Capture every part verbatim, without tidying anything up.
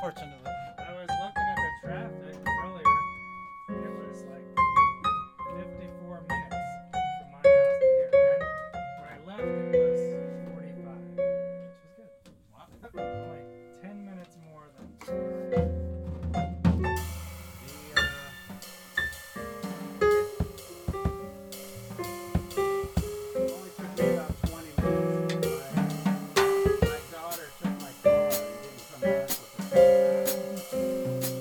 unfortunately. I was looking at the traffic earlier. It was like fifty-four minutes from my house to here. Then when I left, it was forty-five, which was good. Wow. Only ten minutes more than the, uh, Only took me about twenty minutes. My, my daughter took my car and didn't come back with it.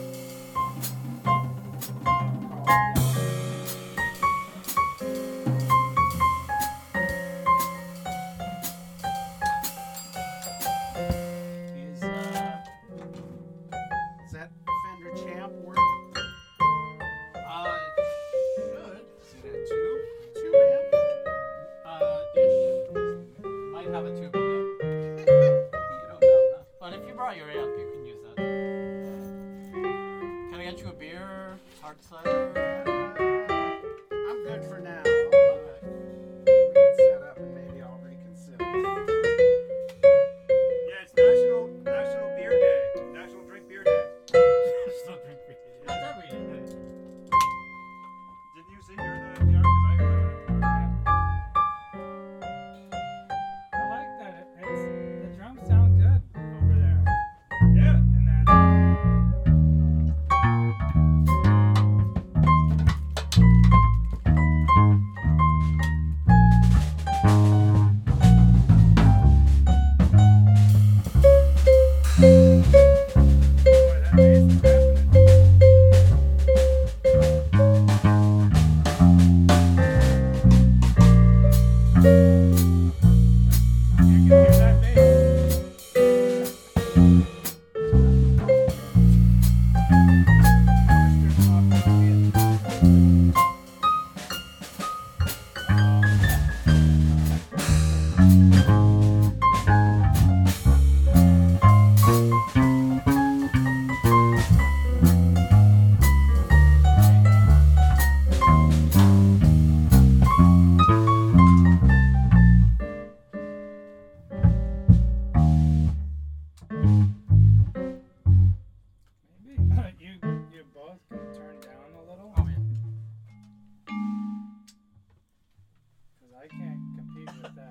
Is, uh, is that Fender Champ work? Uh, it should. Is it a two? Two amp? Uh, ish. Might have a tube in it. You don't know, huh? But if you brought your amp, you can use that. Can I get you a beer? Hard cider? Uh, I'm good for now. Uh, we can set up and maybe I'll reconsider. Yeah, it's National National Beer Day. National Drink Beer Day. Still drink beer. That's every day. Didn't you say you're the, the